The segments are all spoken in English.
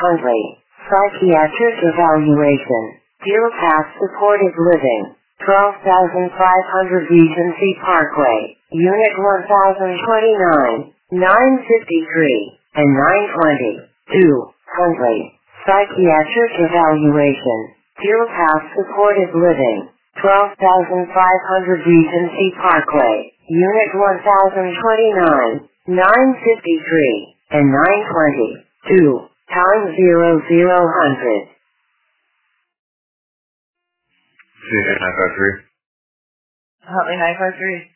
Huntley. Psychiatric evaluation. Deer Pass supported living. 12,500 Regency Parkway. Unit 1029, 953, and 920. 2. Huntley. Psychiatric evaluation. Deer Pass supported living. 12,500 Regency Parkway. Unit 1029, 953, and 920. 2. Time 0000. Station 953. Huntley 953.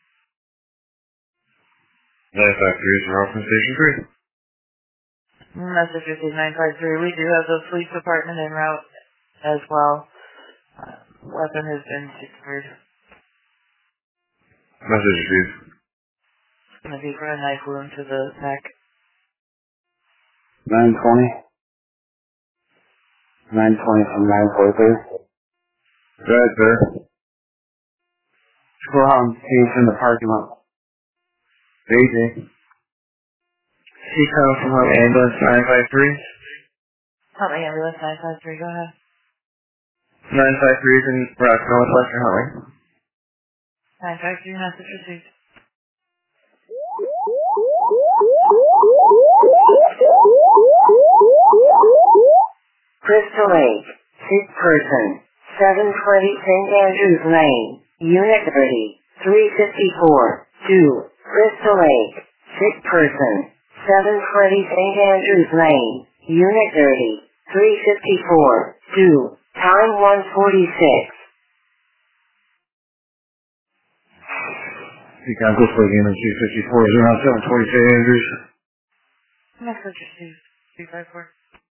953 is wrong from Station 3. Message received 953. We do have the police department en route as well. Weapon has been secured. Message received. It's going to be for a knife wound to the neck. 920. 920 from 943. Go ahead, sir. Go out and change in the parking lot. AJ. Seacom from Huntley Ambulance 953. Huntley Ambulance 953, go ahead. 953 is in route Northwestern Huntley. 953, message received. Crystal Lake. Sick person. 720 St. Andrews Lane. Unit 30. 354. 2. Crystal Lake. Sick person. 720 St. Andrews Lane. Unit 30. 354. 2. Time 146. Seacom Crystal Lake Ambulance 254 is around 720 St. Andrews. Message received. 354.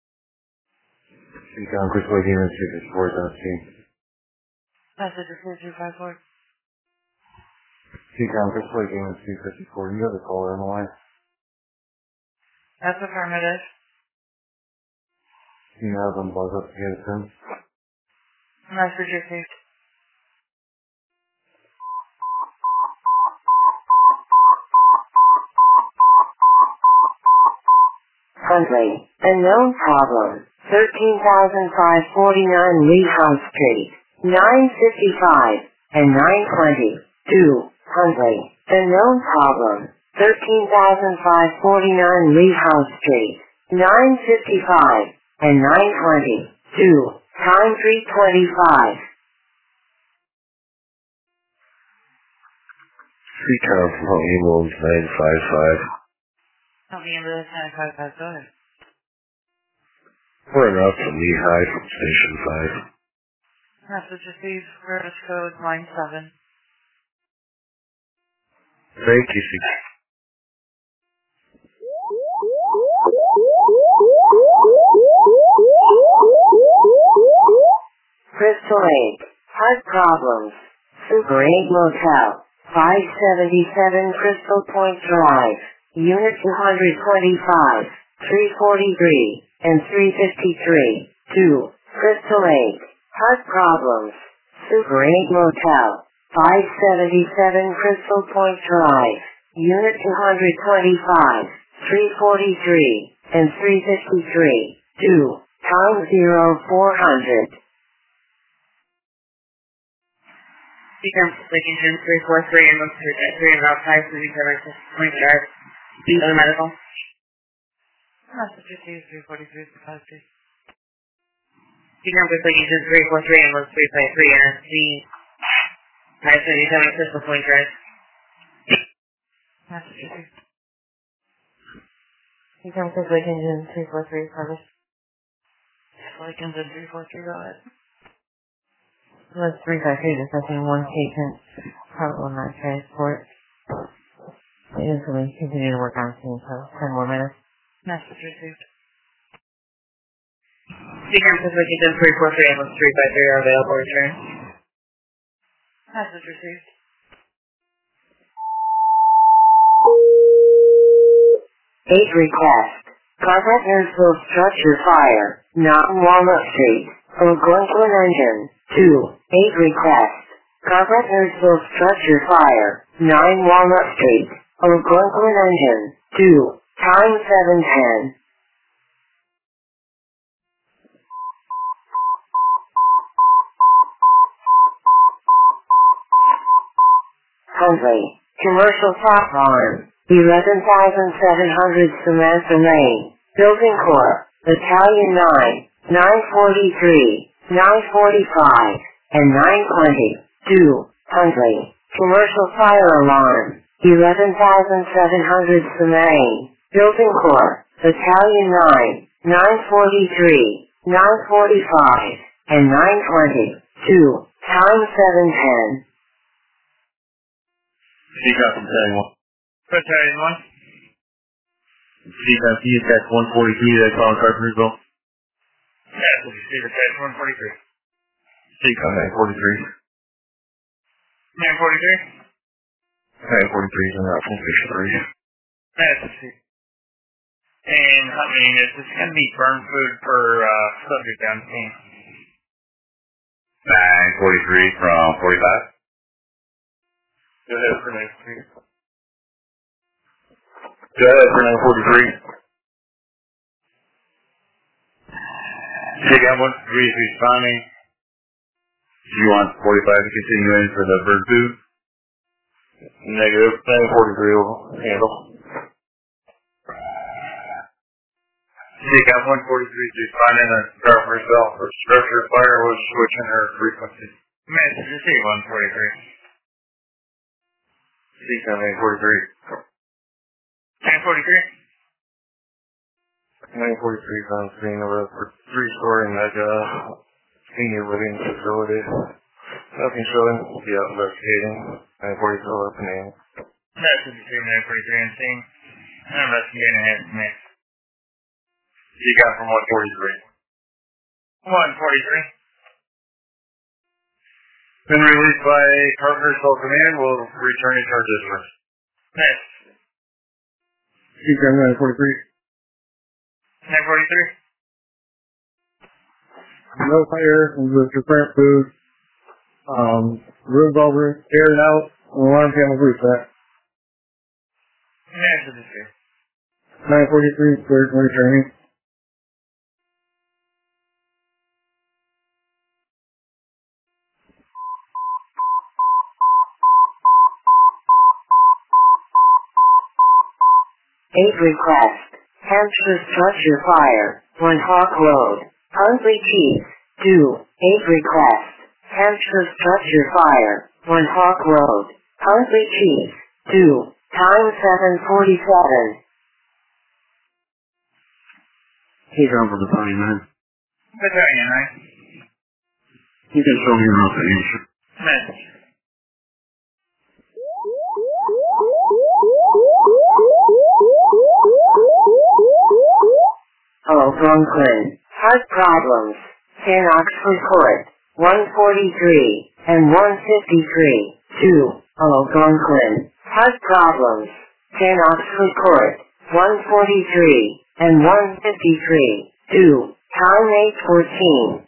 Seacom Crystal Lake Ambulance 254 is on scene. Message received. 354. Seacom Crystal Lake Ambulance 254. You have the caller on the line. That's affirmative. You have them buzz up to get it soon. Message received. Huntley. A known problem. 13,549 Lee House Street. 955 and 920. 2. Huntley. A known problem. 13,549 Lee House Street. 955 and 920. 2. Time 325. Seacom from Huntley Ambulance 955. Huntley Ambulance 955, go ahead. We're up to Lehigh from Station 5. Message received. Service code line 7. Thank you, Seacom. Crystal Lake. Heart problems. Super 8 Motel. 577 Crystal Point Drive. Unit 225, 343, and 353. 2. Crystal Lake. Heart problems. Super 8 Motel. 577 Crystal Point Drive. Unit 225, 343, and 353. 2. Time 0400. Seacom Lincoln 343 and look to the 3 and outside for each other to point drive. Other medical. Message received 343 to 53. Seacom Lincoln 343 and look 353 and the 577 Crystal Point Drive. Message received. Seacom Lincoln 343 service. Lincoln 343, go ahead. Was 353 discussing one patient problem not transport. It is going to continue to work on scene, so 10 more minutes. Message received. Seacom Pacific 343 and 353 are available return. Message received. Eight request. Carpentersville structure fire. Not Walnut Street. Algonquin Engine. 2. 8 request. Carpentersville structure fire. 9 Walnut Street. Algonquin Engine. 2. Time 7:10. Huntley, Commercial Top Farm, 11,700 Samantha Lane, Building Corp, Battalion 9, 943, 945, and 920, 2, Huntley, Commercial Fire Alarm, 11,700 Samane, Building Corp, Battalion 9, 943, 945, and 920, 2, time 710. CCAP from Battalion 1. Battalion 1. CCAP, you attack 143, that's on Carpentersville. Yes, did you see Battalion 143? CCAP 943. 943? 943 is on Route 163. Yes, did you see. And Huntley, is this going to be burn food per subject down the scene? 943 from 45. Go ahead for 943. Go ahead for 943. CCAP 143 is responding. Do you want 45 to continue in for the bird food? Negative. 943 will handle. CCAP 143 is responding on Carpentersville for structure fire was switching her frequency. Message received 143. CCAP 943. 943? 943 on screen of a three-story mega senior living facility. Nothing showing. Be out investigating. 943 opening. Message received 943 on scene. I'm investigating ahead of me. You got from 143. 143? Been released by Carpentersville Command. Will return to our district. Next. You got 943. 943? No fire, with your plant food. Room's over, aired out, alarm panel reset. Message received. 943, cleared for returning. Aid request. Hampshire Structure Fire, 1 Hawk Road, Huntley Chief, 2, aid request. Hampshire Structure Fire, 1 Hawk Road, Huntley Chief, 2, time 7:47. He's on for Battalion 9. Battalion 9. You can show me your off the answer. Message. Algonquin, heart problems, San Oxford Court, 143, and 153, 2, Algonquin, heart problems, San Oxford Court, 143, and 153, 2, time 8:14.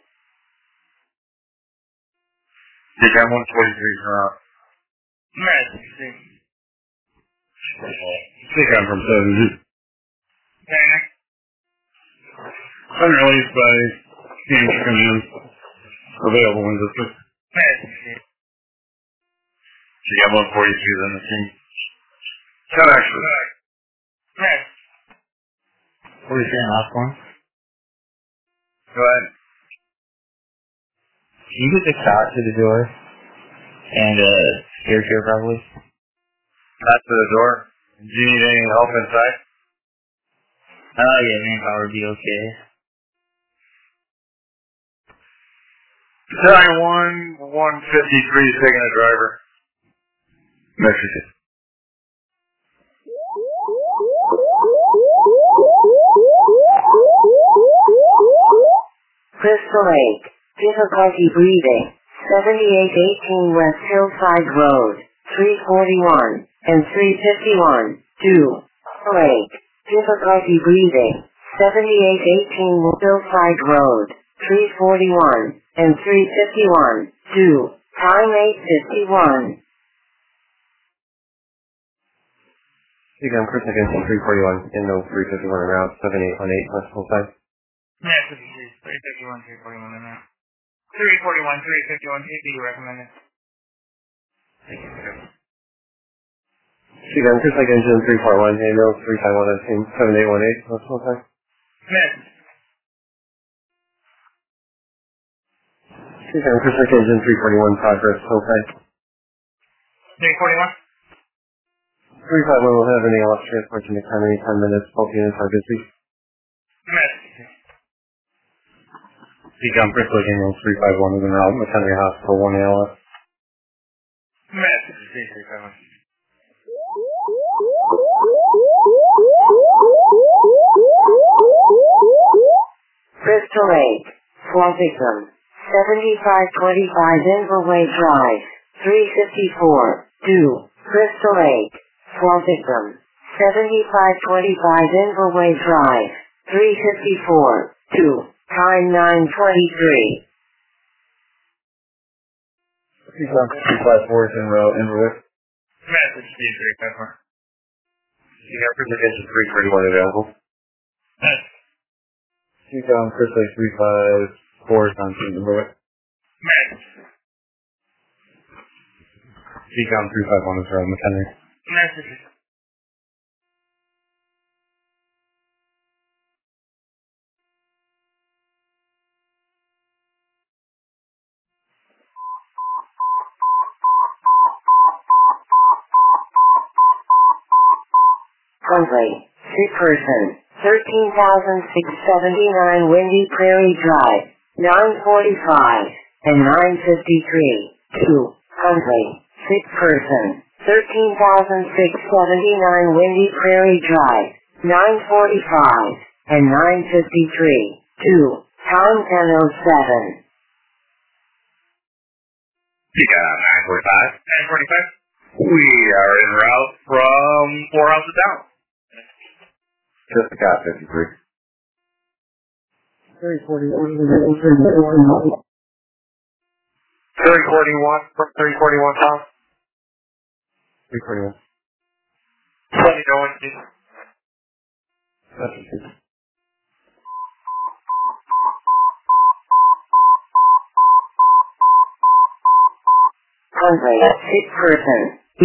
You got 143 from Message received. CCAP from 7. Tanner. Unreleased by Hampshire Command. Available in district. Message received. You got 143 then the scene. Cut actually. Message. What are you saying, last one? Go ahead. Can you get the shot to the door? And, air care probably? Back to the door. Do you need any help inside? Yeah, manpower would be okay. Battalion 1, 153 is taking a driver. Message. Crystal Lake, difficulty breathing, 7818 West Hillside Road, 341, and 351, 2, Lake, difficulty breathing, 7818 Hillside Road, 341, and 351, 2, time 8:51. You got Chris against 341 and no 351 around 7818 West Hillside. Message received. 351, 341 in there. 341, 351, TP recommended. Thank you. Seagun, Chris Lake Engine 341, handle 351 7818, what's the time? Miss. Seagun, Chris Lake Engine 341, progress, okay. 341? 351 will have any lost transport to McHenry, 10 minutes, both units are busy. Miss. Seagun, Chris Lake Engine 351 is en route, McHenry Hospital, 1 ALS. Miss. Crystal Lake, Swampington, 7525 Inverway Drive, 354, due, Crystal Lake, Swampington, 7525 Inverway Drive, 354, due, time 9:23. Seagun 354 is en route, Inverwood. Message D354. Seagun, Chris Lake Engine 341 available. Miss. Seagun Chris Lake 354 is on scene, Inverwood. Miss. Seagun 351 is around McHenry. Message. Huntley, sick person, 13,679 Windy Prairie Drive, 9:45 and 9:53. 2. Huntley, sick person, 13,679 Windy Prairie Drive, 9:45 and 9:53. 2. Time 10:07. Seagun 945. 945. We are en route from 4 houses down. Just got 53. 341 from 341 pounds. 341. Let me know when you... That's it. Huntley, sick person,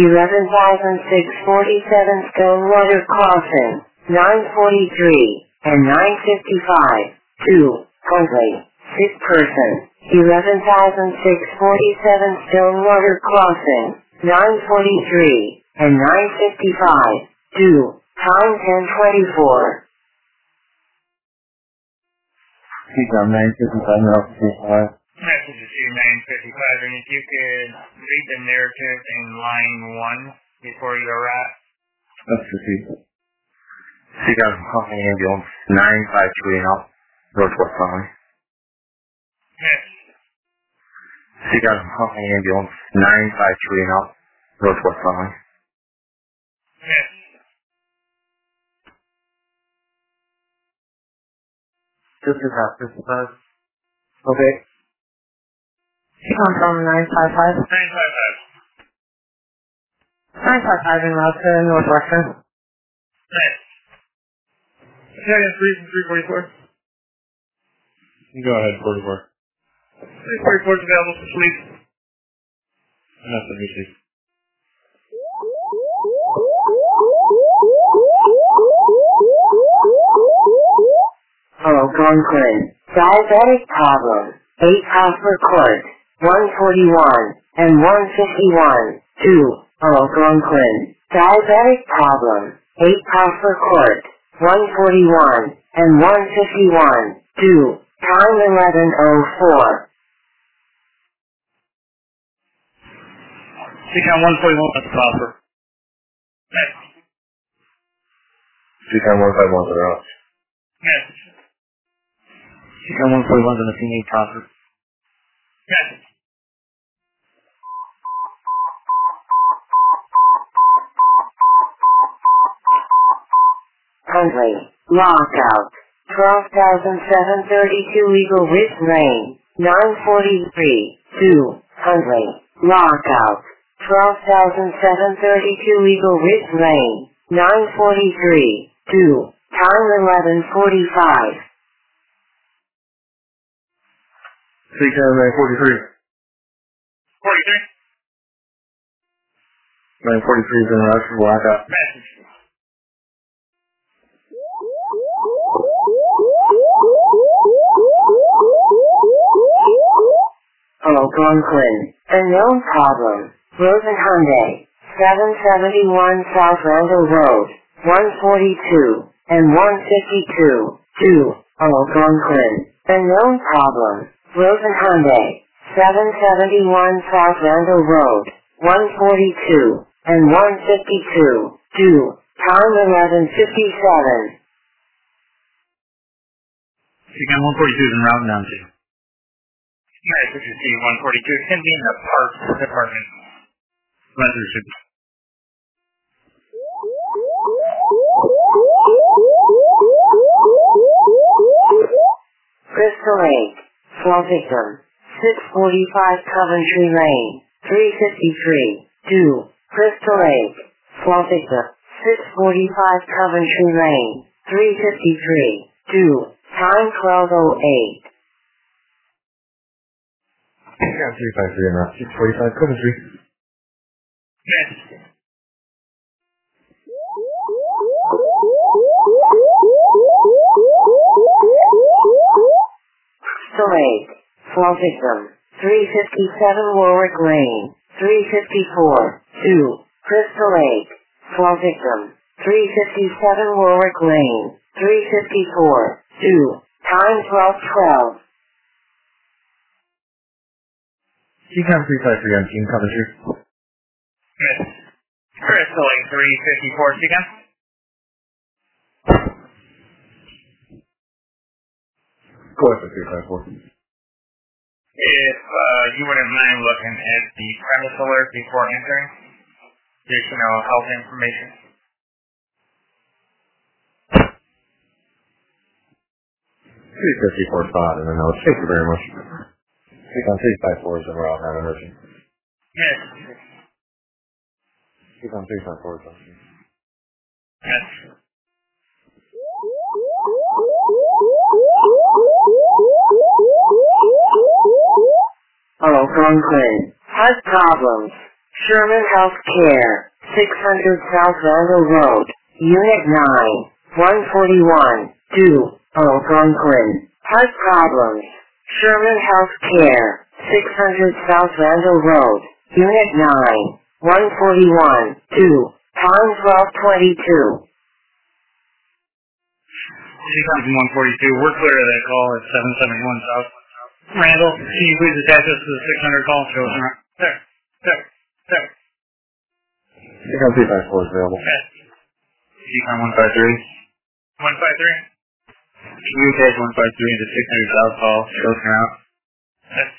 11,647 Stonewater Crossing, 9:43 and 9:55. 2. Huntley, sick person, 11,647 Stonewater Crossing, 9:43 and 9:55. 2. Time 10:24. Seagun 955 now, 355. Message is 955, and if you could read the narrative in line 1 before you're at. That's received. Seagun Huffing Ambulance 953 now, Northwest Runway. Yes. Seagun Huffing Ambulance 953 now, Northwest Runway. Yes. Just as after 55. Okay. Seagun from 955. 955. 955 en route to Northwestern. Yes. Second 344. Go ahead, 44. 344 is available for sleep. That's what received. Algonquin, diabetic problem, 8 Copper Court, 141 and 151. 2. Algonquin, diabetic problem, 8 Copper Court, 141 and 151. 2. Time 11:04. Seagun 141 at the copper. Yes. Seagun 151 to the route. Yes. Seagun 141 to the scene 8 copper. Yes. Huntley, lockout, 12,732 Eagle Ridge Lane, 9:43. 2. Huntley, lockout, 12,732 Eagle Ridge Lane, 9:43. 2. Time 11:45. Seagun 943. 43. 943 is in route for blackout. Message. Algonquin, unknown problem. Rosen Hyundai, 771 South Randall Road, 142 and 152. 2. Algonquin, unknown problem. Rosen Hyundai, 771 South Randall Road, 142 and 152. 2. Time 11:57. Beacon 142 is in route down to. Message received 142. It's going to be in the parts department. Message should be. Crystal Lake, fall victim, 645 Coventry Lane, 353. 2. Crystal Lake, fall victim, 645 Coventry Lane, 353. 2. Time 12:08. Yeah, 353 in route 645 Coventry. Message. Crystal Lake, fall victim, 357 Warwick Lane, 354. 2. Crystal Lake, fall victim, 357 Warwick Lane, 354. 2. Time 12:12. Beacon 353 on Team Coventry. Message. Crystal Lake 354. Beacon. Go ahead for 354. If you wouldn't mind looking at the premise alert before entering, additional health information. 354 spot in the notes. Thank you very much. Beacon 354 is in route, not emerging. Yes. Beacon 354 is on. Yes. Algonquin, heart problems. Sherman Health Care, 600 South Randall Road, Unit 9, 141. 2. Algonquin, heart problems. Sherman Health Care, 600 South Randall Road, Unit 9, 141. 2. Time 12:22. Beacon 142. We're clear of that call at 771 South Randall. Can you please attach us to the 600 call? Show us around. There. Beacon 354 is available. Yes. Beacon 153. 153. Can you attach 153 into 600 South call? Show us around. Yes.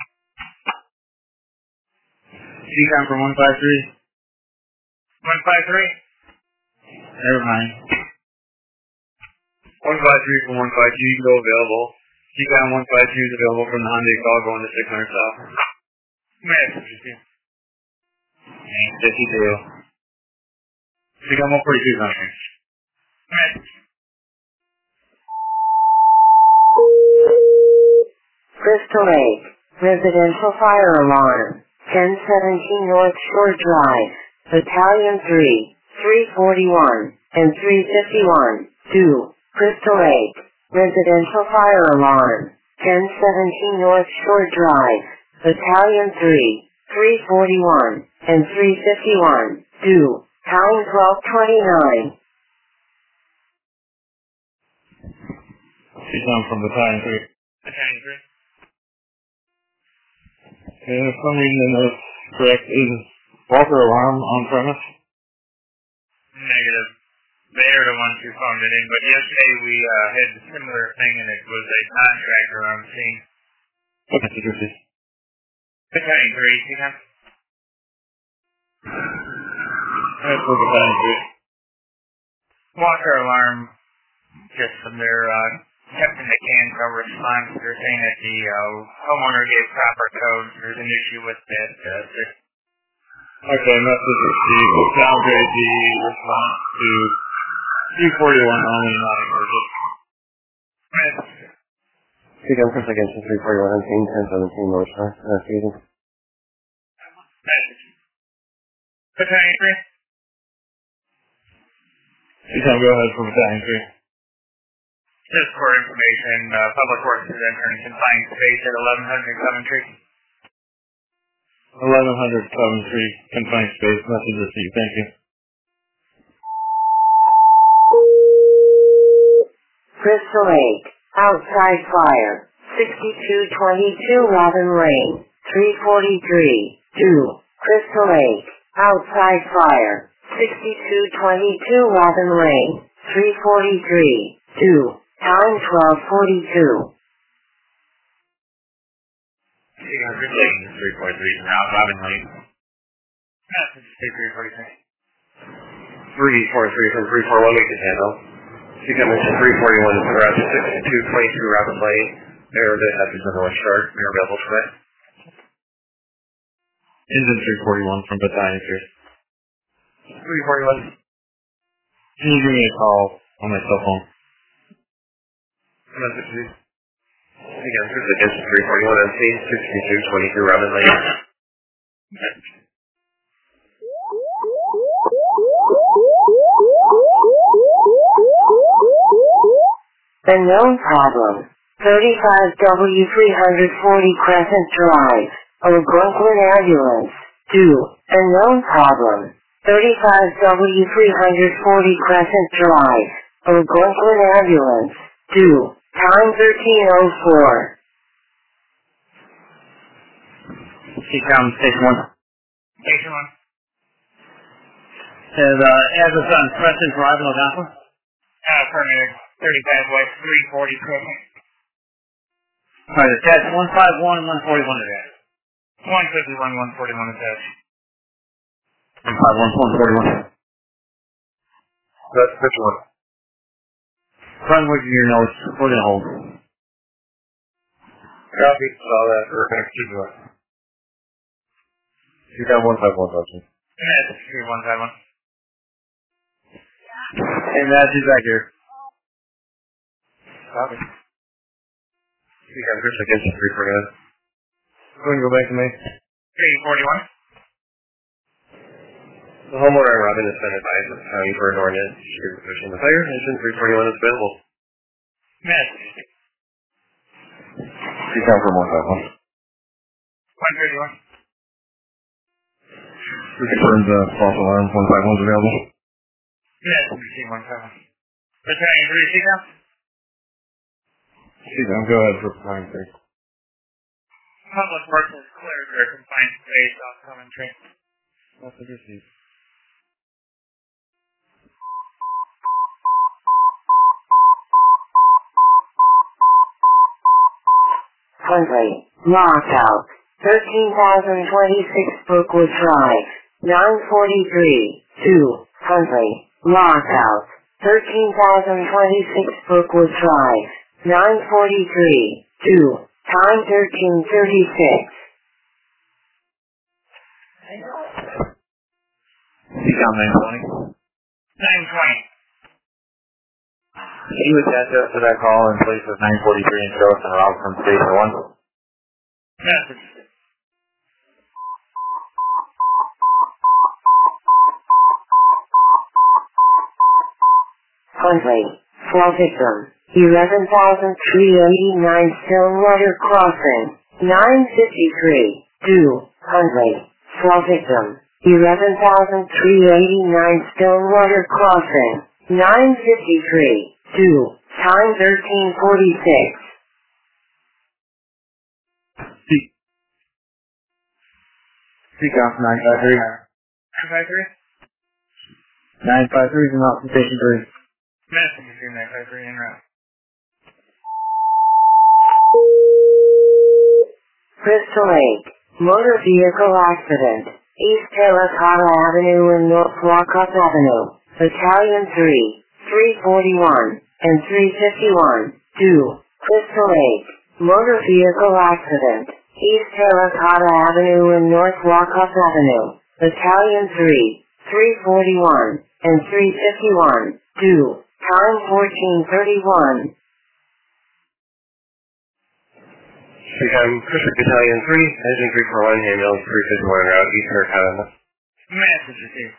Beacon for 153. 153. Never mind. 153 for 152 still available. Beacon 152 is available from the Hyundai call going to 600 South. Message. Thanks, 52. Beacon 142 is on here. Message. Crystal Lake, residential fire alarm, 1017 North Shore Drive, Battalion 3, 341, and 351. 2. Crystal Lake, residential fire alarm, 1017 North Shore Drive, Battalion 3, 341, and 351. 2. Time 12:29. She's on from Battalion 3. Battalion 3. And if some reason is correct, is Walker alarm on premise? Negative. They are the ones who phoned it in, but yesterday we had a similar thing, and it was a contractor on scene. Okay, security. Battalion 3, you know? That's for Battalion 3. Walker alarm, just from their Captain McCann's response, they're saying that the homeowner gave proper codes. There's an issue with that. Okay, message received. Downgrade the response to 341 only, not emergent. Beacon Chris against 341 on team 1017 North Star. Season. Message. Battalion 3. Seacom, go ahead for Battalion 3. Just for information, Public Works is entering confined space at 1100 Coventry. 1100 Coventry, confined space, message received. Thank you. Crystal Lake, outside fire, 6222 Robin Lane, 343, 2. Crystal Lake, outside fire, 6222 Robin Lane, 343, 2. Time 12:42. Seacom, Crystal Lake, 343, now Robin Lane. Message 343. 343 from 341 we can handle. Seacom mission 341 is around 6222 Rapid Lane. There the hazards on the North Shore. We are available for that. Engine 341 from Battalion 3. 341. Can you give me a call on my cell phone? Message please. Seacom, Crystal Lake, 341 on scene, 6222 Rapid Lane. Unknown problem. 35W340 Crescent Drive. Algonquin Ambulance. 2. Unknown problem. 35W340 Crescent Drive. Algonquin Ambulance. 2. Time 13:04. Seacom, Station 1. Station 1. Says, address on Crescent Drive in Algonquin? Affirmative. 35 West 340 Crescent. Alright, attached 151 and 141 attached. 151, 141 attached. 151, 141. That's which one? Front with your notes. We're going to hold. Copy. Saw that. We're going to keep going. Seacom 151, Sergeant. Message 3151. Hey, Matt, she's back here. Copy. Seacom, Crystal Lake, 341. Go ahead and go back to me. 341. The homeowner and Robin has been advised of the county for an ordinance pushing the fire. Engine 341 is available. Message. Seacom for 151. 131. We confirmed the false alarm 151 is available. Message 151. Battalion 3, Seacom? Seacom, go ahead for Battalion 3. Public Works has cleared their confined space off Coventry. Message received. Huntley, lockout, 13,026 Brookwood Drive, 943, 2. Huntley, lockout, 13,026 Brookwood Drive, 943, 2. Time 13:36. Seacom 920. 920. Can you attach us to that call in place of 943 and show us an route from Station 1? Message. Huntley, fall victim, 11,389 Stillwater Crossing, 953, 2. Huntley, fall victim, 11,389 Stillwater Crossing, 953, 2. Time 13:46. Seacom 953. 953? 953 is not from Station 3. Message 953 en route. Crystal Lake, motor vehicle accident, East Terracotta Avenue and North Walkup Avenue, Battalion 3, 341, and 351, 2. Crystal Lake, motor vehicle accident, East Terracotta Avenue and North Walkup Avenue, Battalion 3, 341, and 351, 2. Time 14:31. Seacom, Crystal Lake, Battalion 3, Engine 341, ambulance 351 route, East Terracotta. Message received.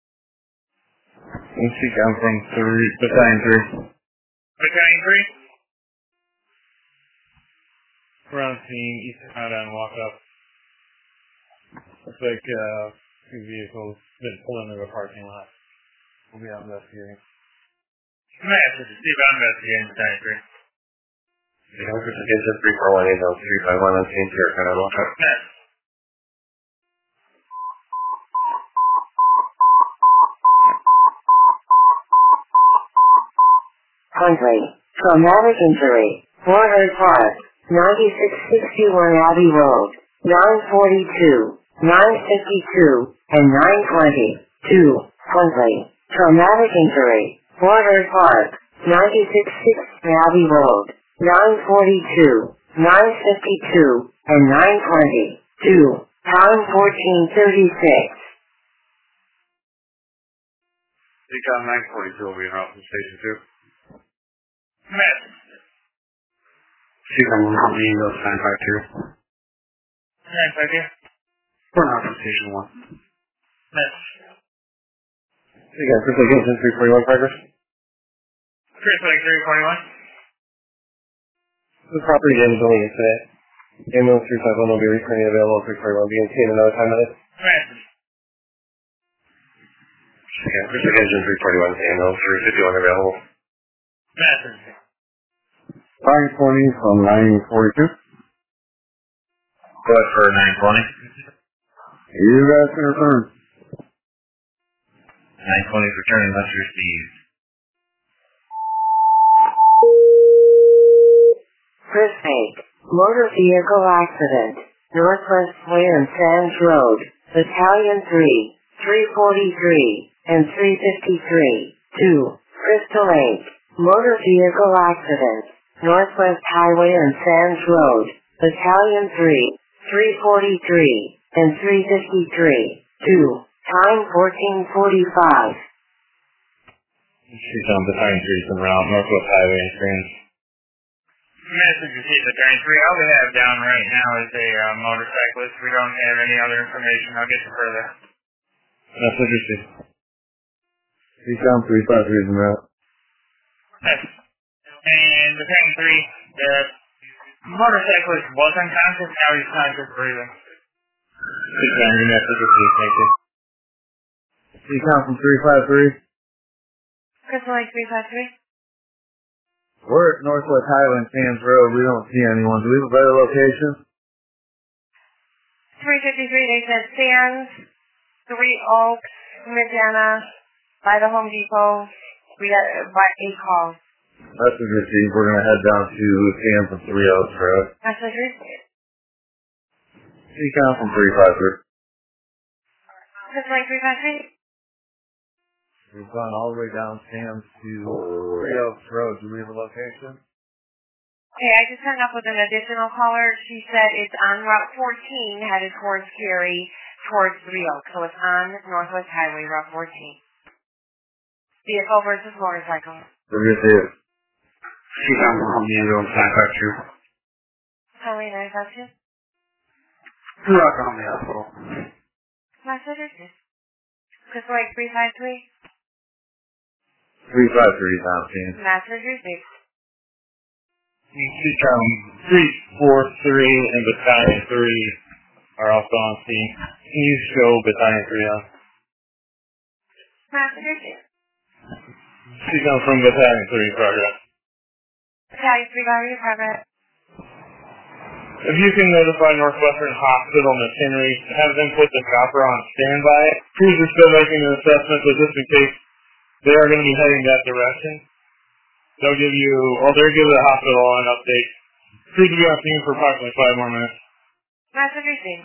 CCOM from Battalion 3. Battalion 3? We're on scene, eastbound on walk up. Looks like two vehicles been pulling into a parking lot. We'll be out investigating. Message received. I'm investigating Battalion 3. The officer against 341 8 351 on scene here. Can I walk up? Message. Huntley, traumatic injury, Warner Park, 9661 Abbey Road, 942, 952, and 920. 2. Huntley, traumatic injury, Warner Park, 966 Abbey Road, 942, 952, and 920. 2. Time 1436. CCOM 942 will be in route from Station 2. Message. CCOM 1 will stand by 2. 952. We're not from Station 1. Message. CCOM Chris against 341 progress. Chris Lake 341. The property damage only yesterday. Ambulance 351 will be returning available 341 being seen another time minute. Message. CCOM Chris against 341 ambulance 351 available. Message. 920 from 942. Go ahead for 920. You guys can return. 920 returning must received. Chris Fake, motor vehicle accident, Northwest Way and Sands Road, Battalion 3, 343, and 353. 2. Crystal Lake, motor vehicle accident, Northwest Highway and Sands Road, Battalion 3, 343, and 353. 2. Time 1445. She's on Battalion 3 from route Northwest Highway and Sands. Message received. Battalion 3. All we have down right now is a motorcyclist. We don't have any other information. I'll get you further. Message received. CCOM 353 is in route. Message. And Battalion 3, the motorcyclist was unconscious. Now he's conscious breathing. CCOM, your message received. Thank you. CCOM from 353. Crystal Lake 353. We're at Northwest Highland Sands Road. We don't see anyone. Do we have a better location? 353, they said Sands, Three Oaks, Medina, by the Home Depot. We got 8 calls. Message received. We're going to head down to Sands and 3 Oaks Road. Message received. CCOM from 353. Crystal Lake 353. We've gone all the way down Sands to 3 Oaks Road. Do we have a location? Okay, I just hung up with an additional caller. She said it's on Route 14 headed towards Gary, towards 3 Oaks. So it's on Northwest Highway, Route 14. Vehicle versus motorcycle. We're going to see it. CCOM from the ambulance 952. Highway 952. Rock on the hospital. Message received. Crystal Lake 353. 353 is on scene. Message received. CCOM 343 and Battalion 3 are also on scene. Can you show Battalion 3 on? Message received. CCOM from Battalion 3 progress. Battalion 3 Battery Department. If you can notify Northwestern Hospital McHenry, have them put the chopper on standby. Crews are still making an assessment, but just in case they are going to be heading that direction, they'll give the hospital an update. Crews will be on scene for approximately 5 more minutes. Message received.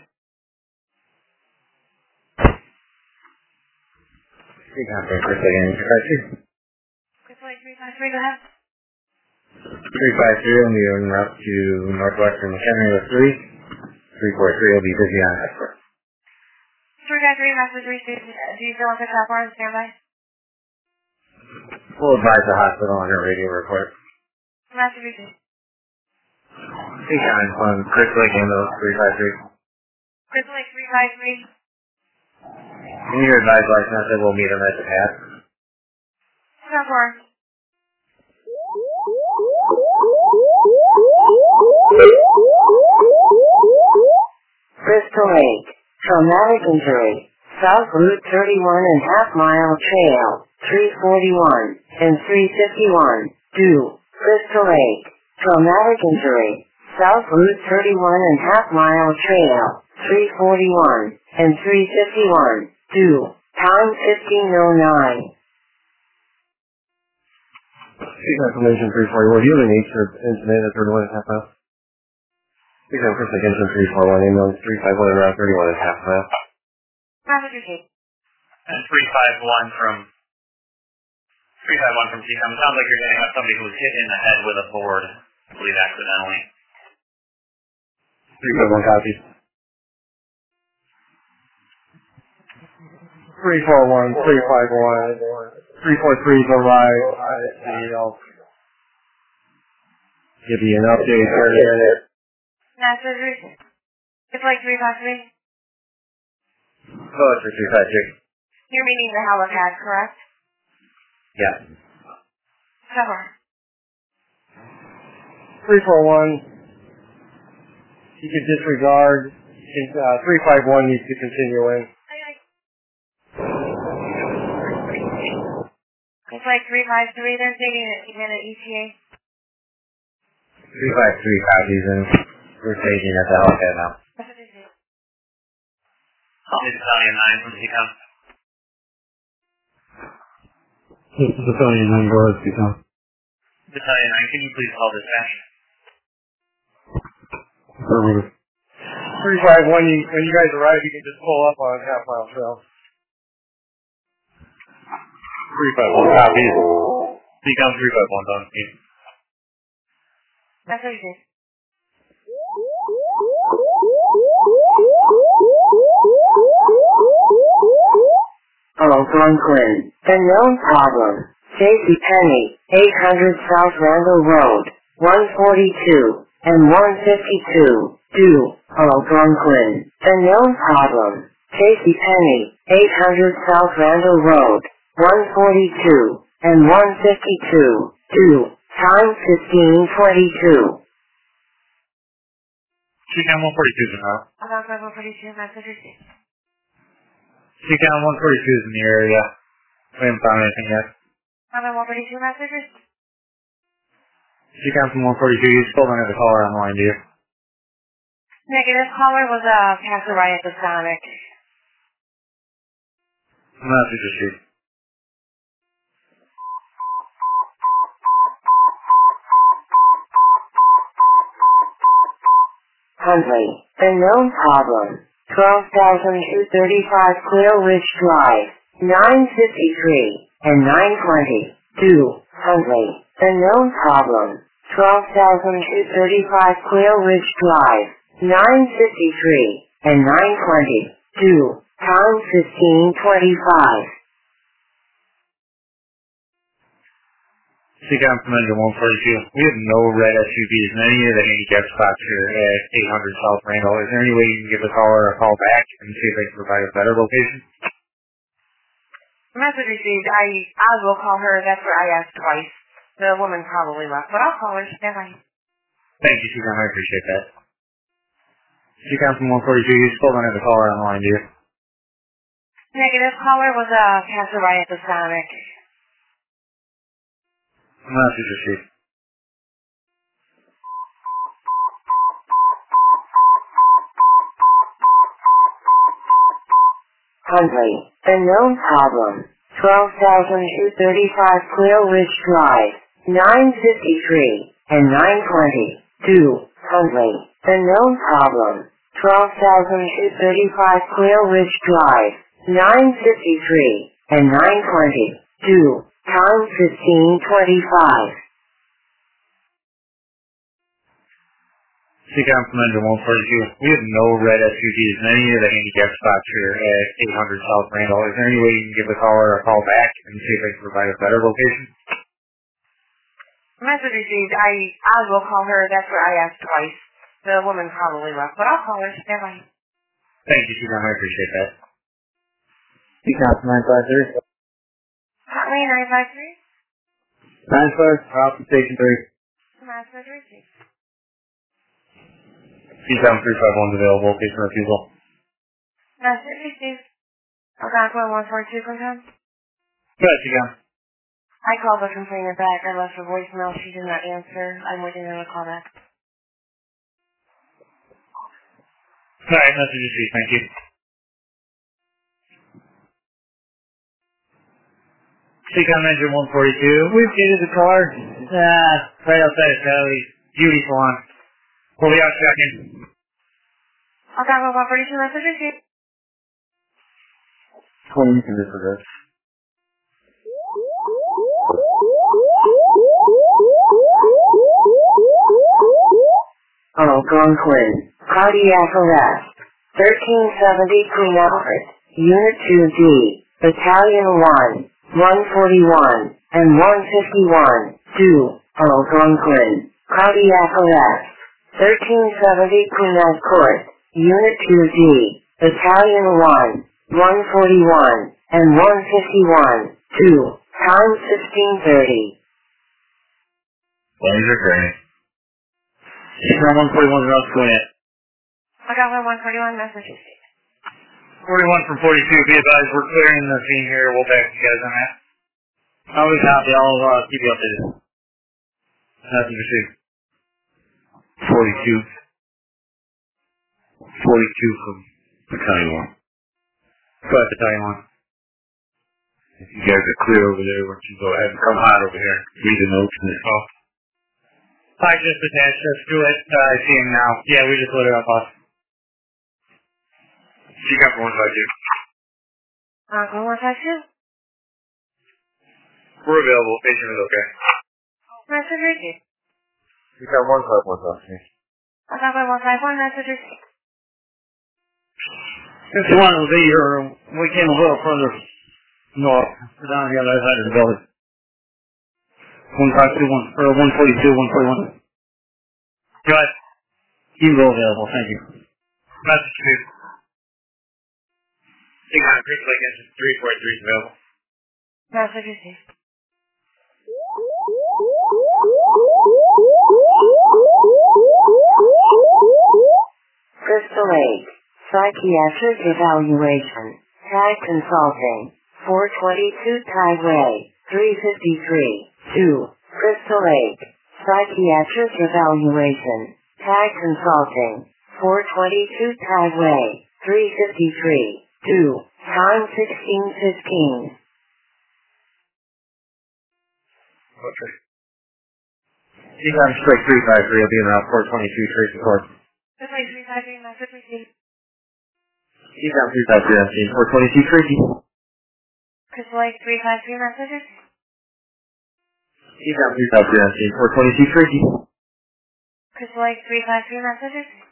CCOM from Chris again. 352. Crystal Lake 353, go ahead. 353 will be en route to Northwestern McHenry with 3. 343 will be busy on escort. 353, message received. Do you still want the chopper on standby? We'll advise the hospital on her radio report. Message received. CCOM from Chris Lake ambulance 353. Crystal Lake 353. Can you advise license and we'll meet him at the pad? So far. Crystal Lake. Traumatic injury. South Route 31 and half-mile trail. 341 and 351. Due. Crystal Lake. Traumatic injury. South Route 31 and half-mile trail. 341 and 351. Due. Time 15:09. Seek information 341. Do you have an incident at 31 and a half mile? Seek information 341. Ambulance 351 around 31 and a half mile. And 351 from CCOM. It sounds like you're going to have somebody who was hit in the head with a board, I believe accidentally. 351 copies. 341, 351, 343 is arrived. I'll give you an update here in a minute. Master Route. It's like 353. Oh, it's for 356. You're meaning the helipad, correct? Yeah. So far. 341, you can disregard. 351 needs to continue in. It's like 353. They're stating that even at ETA. 353 copies and we're staging at the helipad now. That's what they say. Battalion 9 from CCOM. This is Battalion 9, go ahead, CCOM. Battalion 9, can you please call dispatch? 351, when you guys arrive, you can just pull up on half-mile trail. 351 copies. CCOM 351 on scene. That's what they say. Algonquin. The known problem. J.C. Penney, 800 South Randall Road, 142 and 152. Due. Algonquin. The known problem. J.C. Penney, 800 South Randall Road, 142 and 152. Due. Time 15:22. CCOM 142 is in route. Algonquin 142. Master Route. CCOM 142 is in the area. We haven't found anything yet. Algonquin 142. Master Route. CCOM from 142, you still don't have the caller on the line, do you? Negative. Caller was a passerby at the Sonic. Message received. Huntley. The known problem. 12,235 Quail Ridge Drive, 953 and 920. Due. Huntley. The known problem. 12,235 Quail Ridge Drive, 953 and 920. Due. Time 15:25. CCOM from Engine 142. We have no red SUVs in any of the handicap spots here at 800 South Randall. Is there any way you can give the caller a call back and see if they can provide a better location? Message received. I will call her. That's where I asked twice. The woman probably left, but I'll call her. Stand by. Thank you, CCOM. I appreciate that. CCOM from 142. You still don't have the caller on the line, do you? Negative. Caller was a passerby at the Sonic. Message received. Huntley. The known problem. 12,235 Quail Ridge Drive, 953 and 920. Due. Huntley. The known problem. 12,235 Quail Ridge Drive, 953 and 920. Due. Time 15:25. CCOM from Engine 142. We have no red SUVs in any of the handicap spots here at 800 South Randall. Is there any way you can give the caller a call back and see if they can provide a better location? Message received. I will call her. That's where I asked twice. The woman probably left, but I'll call her. Stand by. Thank you, CCOM. I appreciate that. Decom 953. Hotline 953. 95, out from station 3. Master receive. Decom 351 available, patient refusal. Master receive. Algonquin 142 confirm. Good, Decom. I called the complainer back. I left her voicemail. She did not answer. I'm waiting on a call back. Alright, message received, thank you. Decom engine 142. We've gated the car. Right outside of Sally's beauty salon. We'll be out checking. Algonquin 142 message received. 20 you can disregard. Algonquin, cardiac arrest, 1370 Queen Albert, Unit 2D, Battalion 1, 141, and 151, due, Algonquin, cardiac arrest, 1370 Queen Anne Court, Unit 2D, Battalion 1, 141, and 151, due, time 1630. Lanes are gray. Decom 141 is out to it. Algonquin 141 message received. 41 from 42, be advised, we're clearing the scene here. We'll back you guys on that. Always happy, I'll keep you updated. Message received. 42. 42 from Battalion 1. Go ahead, Battalion 1. If you guys are clear over there, why don't you go ahead and come hot over here. Read the notes and Oh. I just attached us to it. I see him now. Yeah, we just loaded up off. Decom 152. Algonquin 152 We're available. Patient is okay. message received. Decom 151 talk to me. Algonquin 151 message received. 51 will be here. We came a little further north. We're down the other side of the building. 152, or 142, 141. Go ahead. You can go available, thank you. Message received. Decom Creek Lake Engine 343 is available. Message received. Crystal Lake, psychiatric evaluation, tag consulting, 422 Tagway, 353, 2, Crystal Lake, psychiatric evaluation, tag consulting, 422 Tagway, 353, 2, time 1615. Okay. Decom Strike 353 will be around 422 Tracy Court. Goodbye 353 message received. Decom 353 on scene 422 Tracy. Crystal Lake 353 message received. Decom 353 on scene 422 Tracy. Crystal Lake 353 message received.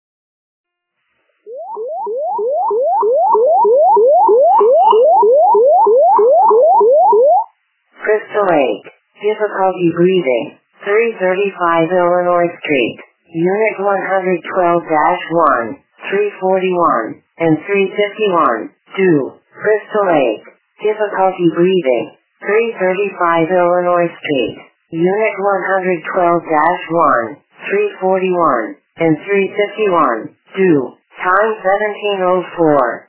Crystal Lake, difficulty breathing, 335 Illinois Street, Unit 112-1, 341, and 351, due, Crystal Lake, difficulty breathing, 335 Illinois Street, Unit 112-1, 341, and 351, due, time 1704.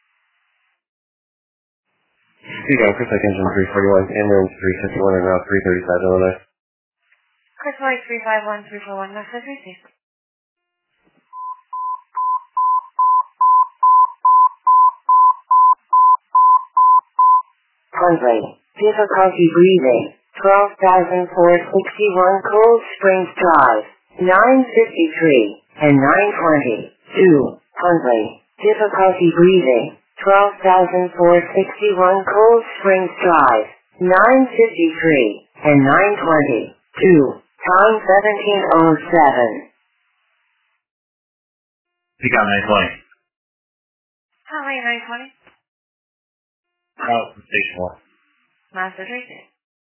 Decom Creek Lake Engine 341, ambulance 351 and route 335 Illinois. Crystal Lake 351 341 message received. Hundley, difficulty breathing, 12,461 Cold Springs Drive, 953 and 920, 2, Hundley, difficulty breathing, 12,461 Cold Springs Drive, 953 and 920, 2, time 1707. Decom 920. Hotline 920 Out from Station 1. message received.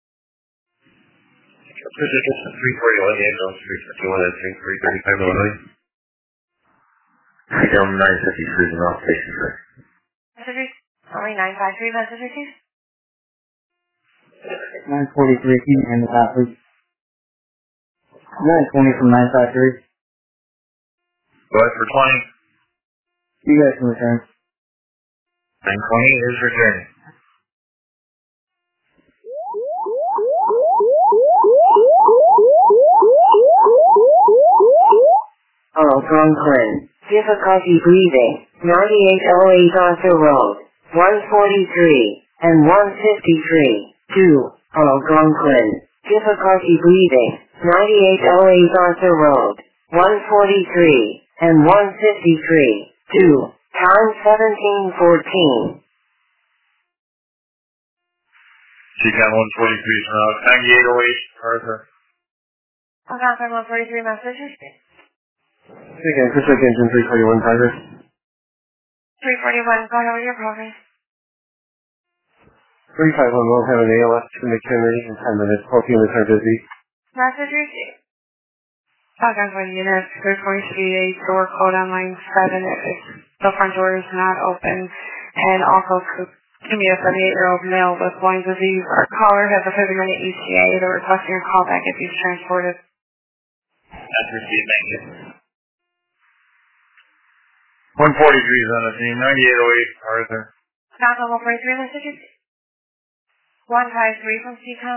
Precision 341, ambulance 351 and 335 Illinois. Decom 953 is off Station 6. Message received. Only 953 message received. 943, can you handle that, please? 920 from 953. Go ahead for 20. You guys can return. 920 is returning. Algonquin. Difficulty breathing. 9808 Arthur Road. 143 and 153. 2. Algonquin. Difficulty breathing. 9808 Arthur Road. 143 and 153. 2. Time 1714. TCAM 143 is now 9808 Arthur. Algonquin 143 message received. TCAM Pacific Engine 341 Tiger. 341, go ahead with your progress. 35 will have an ALS to McHenry in 10 minutes. Hope units are busy. Message received. Algonquin units, 343, door code on line 7 if the front door is not open. And also to me a 78-year-old male with Lyme disease. Our caller has a 30-minute ETA. They're requesting a callback if he's transported. That's received, thank you. 143 is on the scene. 9808 Arthur. Algonquin 143 messages. 153 from CCOM.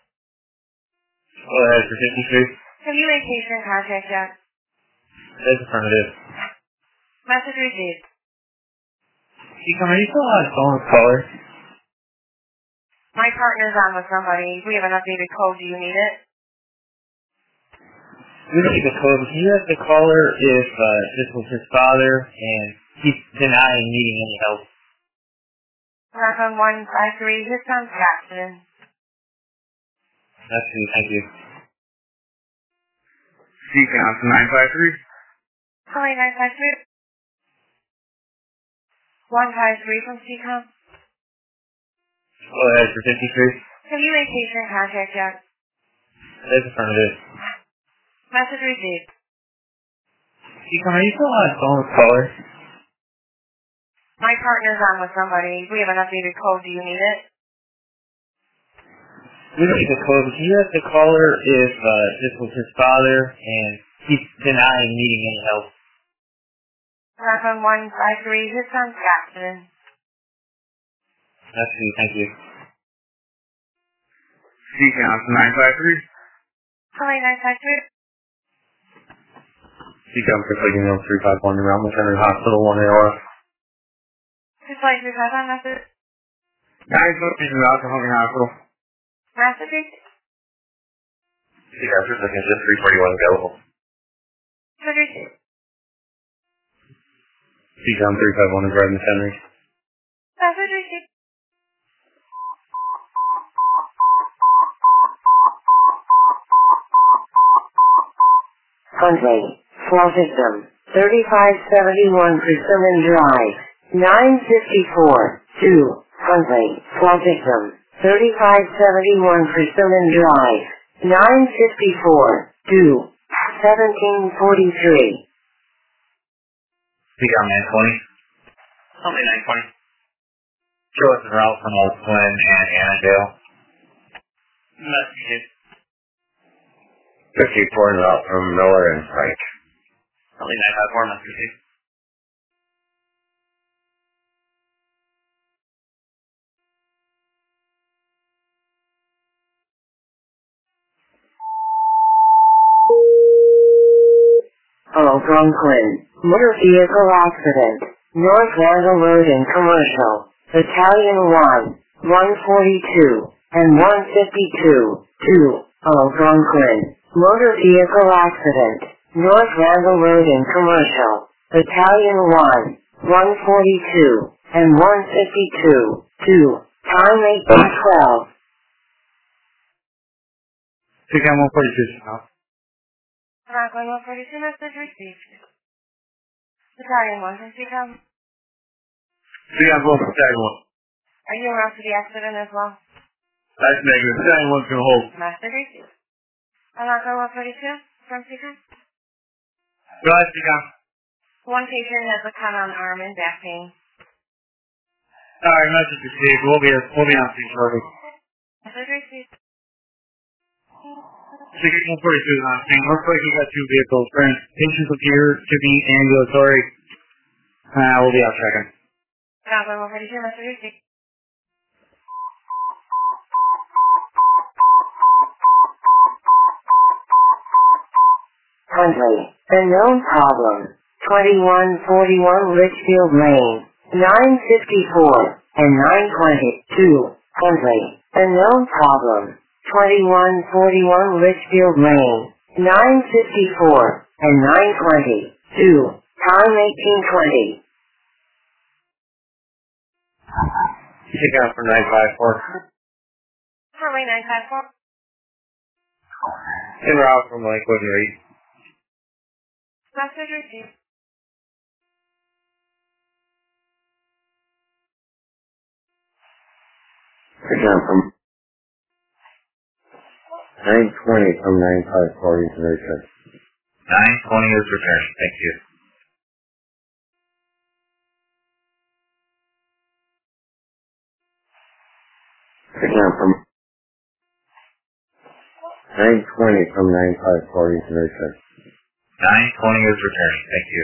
Go ahead for 53. Have you made patient contact yet? That's affirmative. Message received. TCAM, are you still on the phone with caller? My partner's on with somebody. We have an updated code. Do you need it? We don't need the code. Can you ask the caller if this was his father and he's denying needing any help? Algonquin 153. His son's accident. That's me, thank you. TCAM 953. Calling 953. 153 from CCOM. Go ahead for 53. Have you made patient contact yet? That's affirmative. Message received. TCAM, are you still on the phone with caller? My partner's on with somebody. We have an updated code. Do you need it? We don't need the code. Can you ask the caller if this was his father and he's denying needing any help? Algonquin 153. His son's accident. That's me, thank you. TCAM 953. Calling 953. TCAM Pacific Engine 351 around McHenry Hospital 1 ALS. Just like we have on message. 950 is out to Hunting Hospital. Message received. TCAM Pacific Engine 341 available. Message received. TCAM 351 is right in McHenry. Message received. Huntley. Flow victim. 3571 Persimmon Drive. 954. 2. Huntley. Flow victim. 3571 Persimmon Drive. 954. 2. 1743. TCAM 920. Only 920. Show us the route from Old Flynn and Annandale. Messages. 54 is out from Miller and Frank. Only 954 messages. Algonquin. Motor vehicle accident. North Randall Road in Commercial. Battalion 1. 142 and 152. 2. Algonquin. Motor vehicle accident. North Randall Road in Commercial. Battalion 1. 142 and 152. 2. Time 8:12. TCAM 142 now. Algonquin 142 message received. Battalion 1 from CCOM. TCAM 1 Battalion 1. Are you around for the accident as well? That's negative. Battalion 1's going to hold. Message received. Algonquin 142 from CCOM. Go ahead, TCAM. One patient has a cut on arm and back pain. Sorry, message received. We'll be on scene shortly. Message received. 6142 is on scene. Looks like you got two vehicles. Patients appear to be ambulatory. We'll be out checking. Copy, 142, message received. Huntley, a known problem. 2141 Litchfield Lane, 954 and 922. Huntley, a known problem. 2141 Litchfield Lane, 954 and 922. Time 1820. Check out for 954. Harley 954. En route from Lakewood and Reed. Message received. Check out from 920 from 954 is Richard. 920 is returning. Thank you. Check out from 920 from 954 is Richard. 920 is returning. Thank you.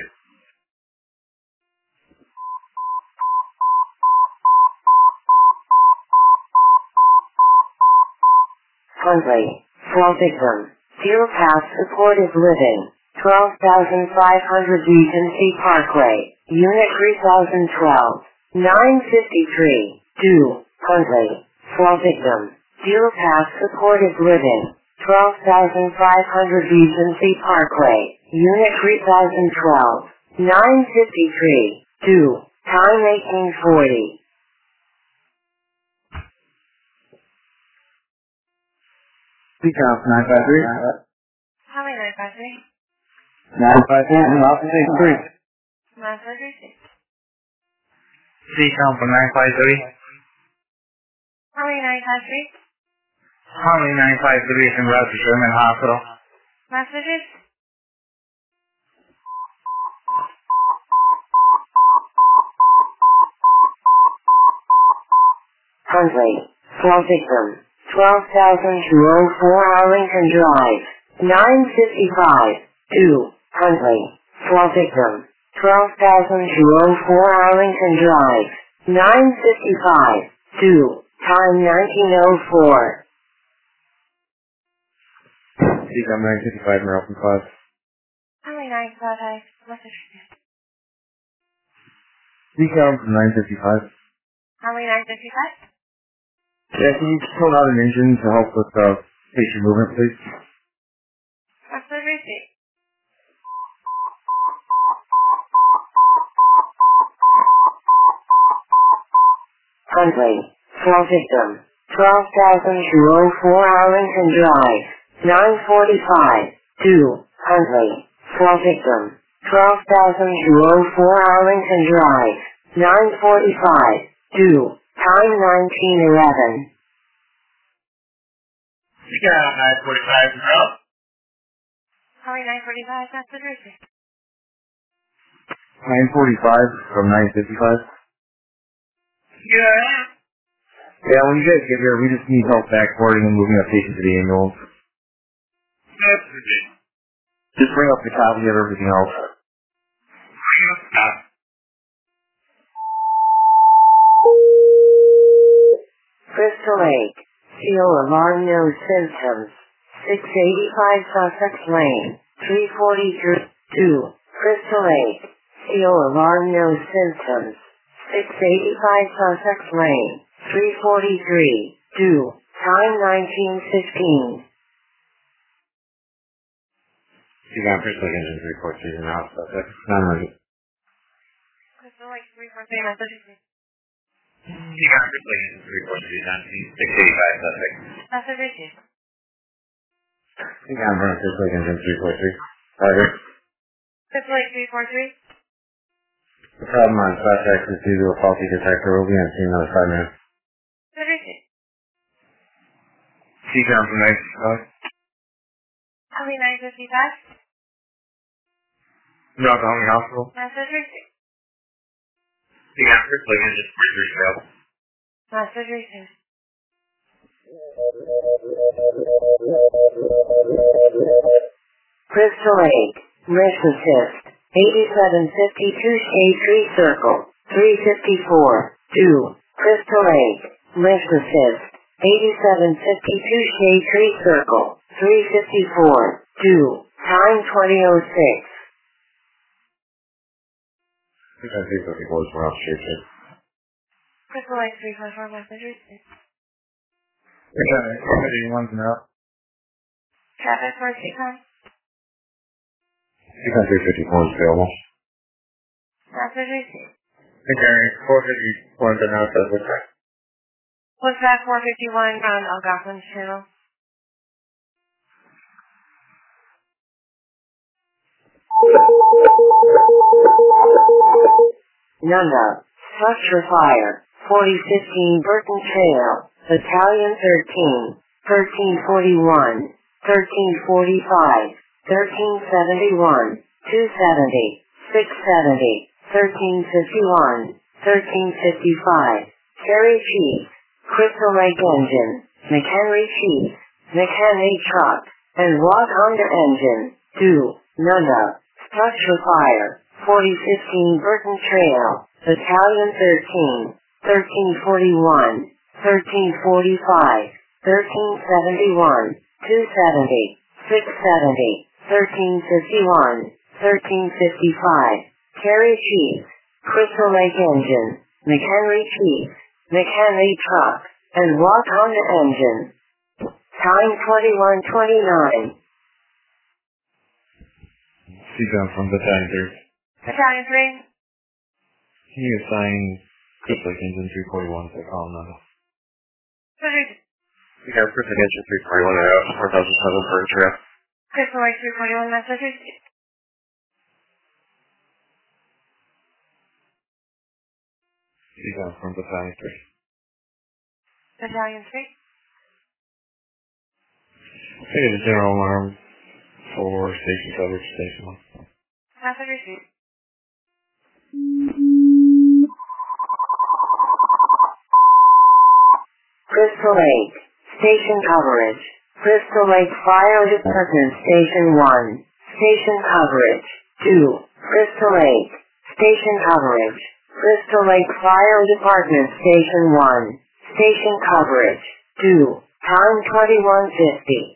Huntley, Fall Victim, Deer Pass Supportive Living, 12,500 Regency Parkway, Unit 3012, 953, Do, Huntley, Fall Victim, Deer Pass Supportive Living, 12,500 Regency Parkway, Unit 3012, 953, Do, Time 1840. Speak out, 953. Harley 953. 953 and Officer 3. Message received. C-count for 953. Harley 953. Harley 953 is en route to Sherman Hospital. Messages. Huntley, Fall Victim, 12,204 Arlington Drive, 955, 2, Huntley, Fall Victim, 12,204 Arlington Drive, 955, 2, Time 1904. CCOM 955 and Ralph 5. Harley 955. Message received. CCOM from 955. Harley 955. Yeah, can you just hold out an engine to help with patient movement, please? Message received. Huntley, Fall Victim, 12,204 Arlington Drive, 945, 2, Huntley, Fall Victim, 12,204 Arlington Drive, 945, 2, Time 1911. C-count 945 en route. Harley 945. Message received. 945 from 955. Yeah. Yeah, when you guys get here, we just need help backboarding and moving a patient to the ambulance. Message received. Just bring up the copy of everything else. Crystal Lake, Seal Alarm No Symptoms, 685 Sussex Lane, 342, Crystal Lake, Seal Alarm No Symptoms, 685 Sussex Lane, 343, 2, Time 1915. CCOM Crystal Lake Engine 343 and out, Sussex. Non-emergent. Crystal Lake 343. Message received. C-count Crystal Lake Engine 343 685 Sussex. Message received. CCOM from Crystal Lake Engine 343. Roger. Crystal Lake 343. The problem on Sussex is due to a faulty detector. We'll be on scene in another 5 minutes. Message received. CCOM from 955. Harley 955. Route to Army Hospital. Message received. Yeah, Crystal Lake Engine 43 available. Message received. Crystal Lake, mission assist, 8752 Shade Tree Circle, 354, 2, Crystal Lake, mission assist, 8752 Shade Tree Circle, 354, 2, time 2006. Crystal Lake 354, message received. One's now. Traffic for Seacon. 354 is available. Message received. Okay, 451's announced as a check. What's that 451 on Algonquin's channel? Nunda, structure fire, 4015 Burton Trail, Battalion 13, 1341, 1345, 1371, 270, 670, 1351, 1355, Kerry Chief, Crystal Lake Engine, McHenry Chief, McHenry Truck, and Watt Honda Engine, 2, Nunda, structure fire, 4015 Burton Trail, Battalion 13, 1341, 1345, 1371, 270, 670, 1351, 1355, Kerry Chief, Crystal Lake Engine, McHenry Chief, McHenry Truck, and Watt Honda Engine. Time 21:29. Seagun from Battalion 3. Battalion 3. Can you assign Crystal Lake Engine 341 to Colorado? Message received. We have Crystal Lake Engine 341 out, 4007 for a trip. Crystal Lake 341, message received. Seagun from Battalion 3. Battalion 3. Hey, the general alarm for station coverage, station 1. Message received. Crystal Lake, station coverage. Crystal Lake Fire Department Station 1, station coverage. 2, Crystal Lake, station coverage. Crystal Lake Fire Department Station 1, station coverage. 2, time 21:50.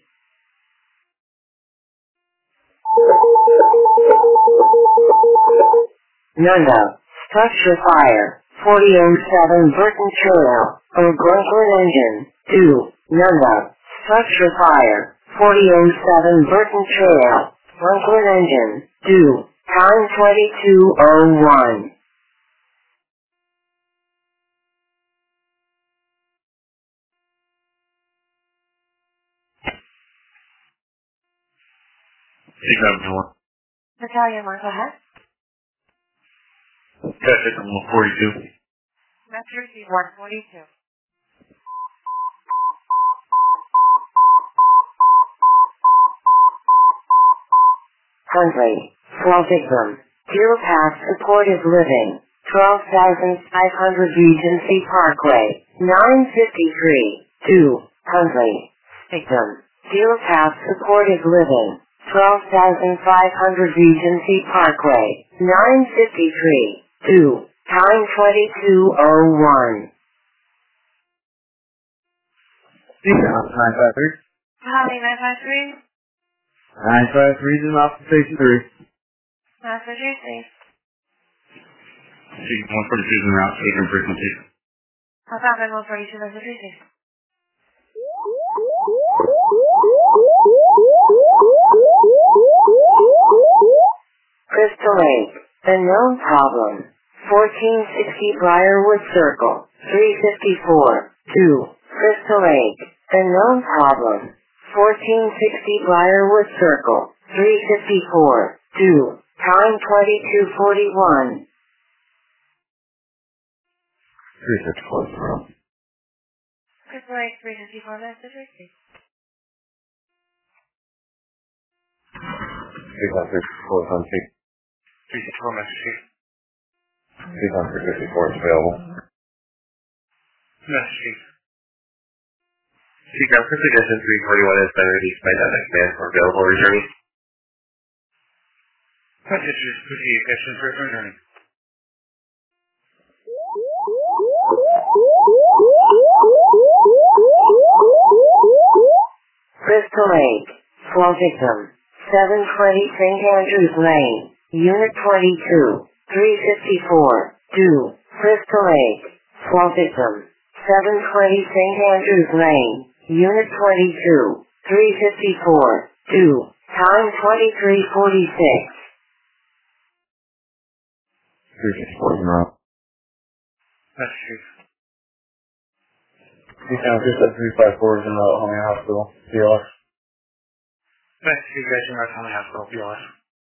Nunda, structure fire, 4007 Burton Trail, O'Brien Engine, 2, Nunda, structure fire, 4007 Burton Trail, Brooklyn Engine, 2, time 22:01. Battalion 1, go ahead. Catch it from 142. Message received 142. Huntley, Fall Victim, Deer Path Supportive Living, 12,500 Regency Parkway, 953, 2, Huntley, Victim, Deer Path Supportive Living, 12,500 Regency Parkway, 953, 2, time 22:01. Seagun 953. Battalion 953. 953 is off to station 3. Message received. See, 142 is en route, station frequency. Algonquin 142, message received. Crystal Lake, a known problem. 1460 Briarwood Circle, 354, 2, Crystal Lake, a known problem. 1460 Briarwood Circle, 354, 2, time 22:41. 354. Crystal Lake 354, message received. Seagun 354 is on 364 message here. Seacon 354 is available. Yes, Chief. Seacon Suggestion 341 has been released by Dynamic Man for available returning. Messages proceed. Suggestion for returning. Crystal Lake, Flow Victim, 720 St. Andrews Lane, Unit 22, 354, due, Crystal Lake, Flow Victim, 720 St. Andrews Lane, Unit 22, 354, due, time 2346. 354 is not. Yes, Chief. Seacon 354 is in the Homing Hospital. PLS. Yes, Chief. Suggestion for Homing Hospital. PLS.